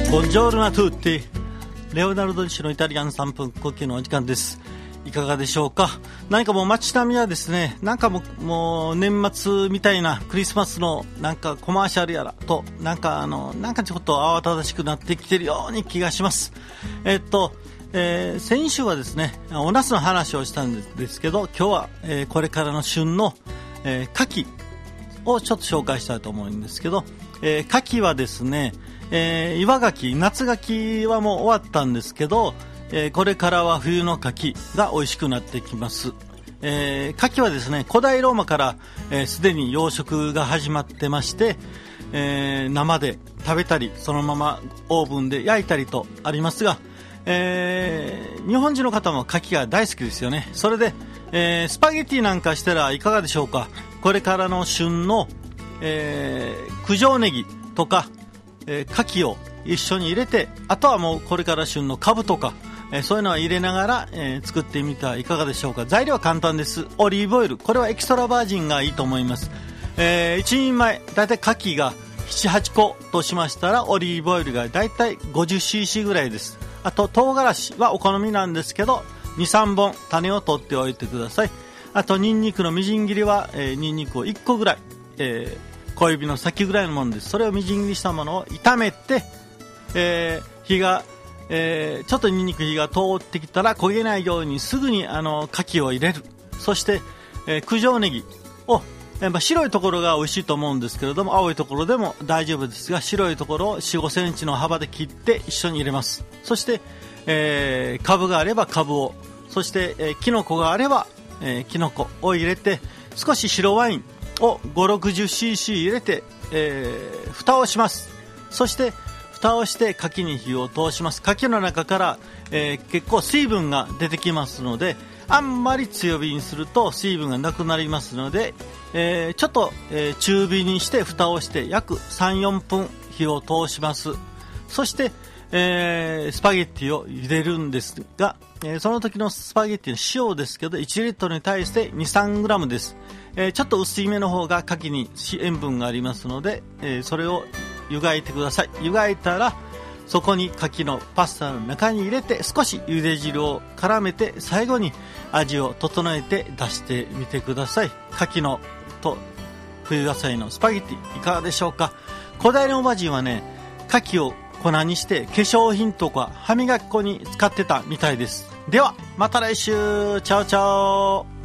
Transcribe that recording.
ボンジョールナトゥーティレオナルド・リシのイタリアン3分呼吸のお時間です。いかがでしょうか。何かもう街並みはですね、なんかもう年末みたいなクリスマスのなんかコマーシャルやらとなんかちょっと慌ただしくなってきてるように気がします。先週はですねお茄子の話をしたんですけど、今日は、これからの旬の、牡蠣をちょっと紹介したいと思うんですけど、牡蠣はですね、岩牡蠣、夏牡蠣はもう終わったんですけど、これからは冬の牡蠣が美味しくなってきます。牡蠣はですね古代ローマからすでに養殖が始まってまして、生で食べたりそのままオーブンで焼いたりとありますが、日本人の方も牡蠣が大好きですよね。それで、スパゲティなんかしたらいかがでしょうか。これからの旬の、九条ネギとか、牡蠣を一緒に入れて、あとはもうこれから旬のカブとか、そういうのは入れながら、作ってみてはいかがでしょうか。材料は簡単です。オリーブオイル、これはエキストラバージンがいいと思います。1人前だいたい牡蠣が 7,8 個としましたらオリーブオイルがだいたい 50cc ぐらいです。あと唐辛子はお好みなんですけど 2,3 本種を取っておいてください。あとニンニクのみじん切りは、ニンニクを1個ぐらい、小指の先ぐらいのものです。それをみじん切りしたものを炒めて、火が、ちょっとニンニク火が通ってきたら焦げないようにすぐに牡蠣を入れる。そして、九条ネギを、白いところが美味しいと思うんですけれども、青いところでも大丈夫ですが、白いところを 4,5 センチの幅で切って一緒に入れます。そして、カブがあればカブを、そして、キノコがあれば、キノコを入れて、少し白ワインを 5,60cc 入れて、蓋をします。そして蓋をして牡蠣に火を通します。牡蠣の中から、結構水分が出てきますので、あんまり強火にすると水分がなくなりますので、ちょっと、中火にして蓋をして約 3,4 分火を通します。そして、スパゲッティを茹でるんですが、その時のスパゲッティの塩ですけど1リットルに対して 2,3 グラムです。ちょっと薄いめの方が牡蠣に塩分がありますので、それを湯がいてください。湯がいたらそこに牡蠣のパスタの中に入れて少し茹で汁を絡めて最後に味を整えて出してみてください。牡蠣のと冬野菜のスパゲッティいかがでしょうか。古代のおばじんはね牡蠣を粉にして化粧品とか歯磨き粉に使ってたみたいです。ではまた来週。チャオチャオ。